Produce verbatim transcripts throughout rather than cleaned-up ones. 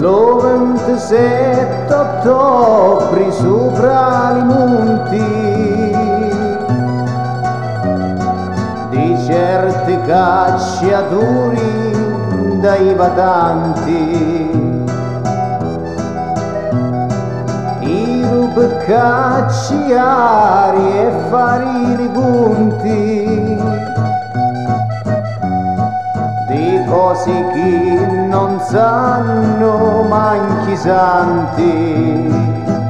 lo ventisette ottobre sopra i monti di certi cacciatori dai badanti, i rubi cacciari e fari i conti di cose che non sanno manchi santi.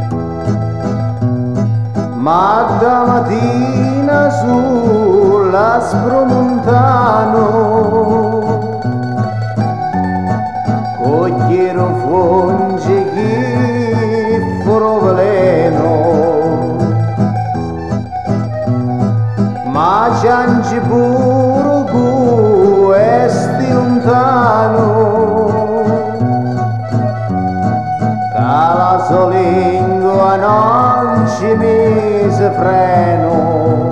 Ma da mattina sulla spromontano cogliero fonge che foro veleno, ma cianci pure questi lontano ca la solingua non ci mise freno.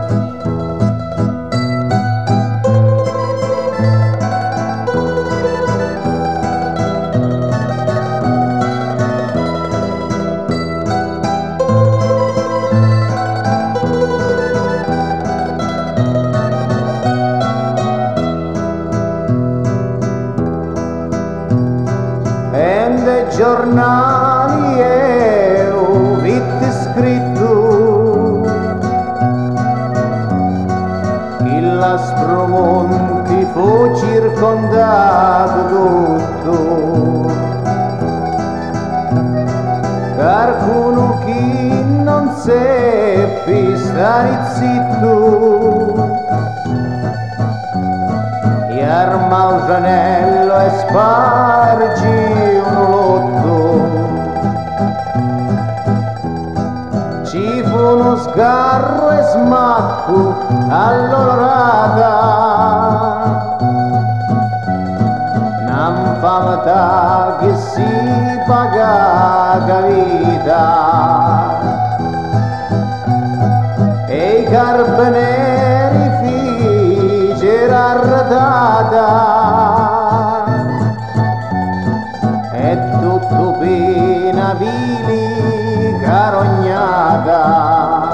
Ende giornali e ho visto scritto che l'Aspromonti fu circondato tutto, qualcuno che non seppe stare zitto e arma il gianello e spargi un lotto. Ci fu uno sgarro e smacco all'olorata, n'infamità che si paga vita, e i carabinieri fecero arretata e tutto pena vili carognata.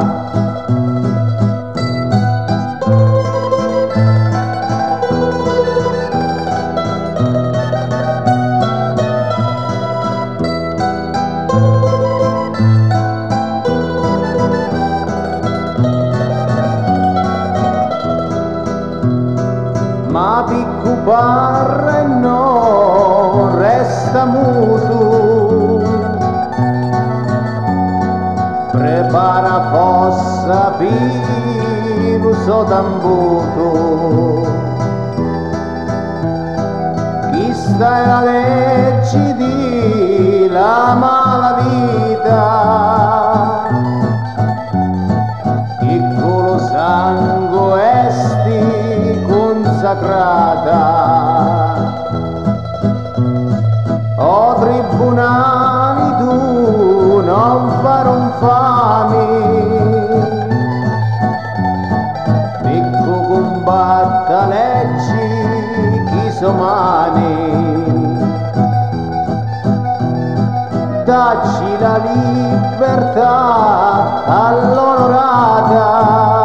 Ma picco parre non resta muto, prepara fossa più sotambuto. Questa è la legge di la malavita, piccolo sangue esti consacrata. O tribunali tu non fare infami, picco combatta leggi chi somani, dacci la libertà all'onorata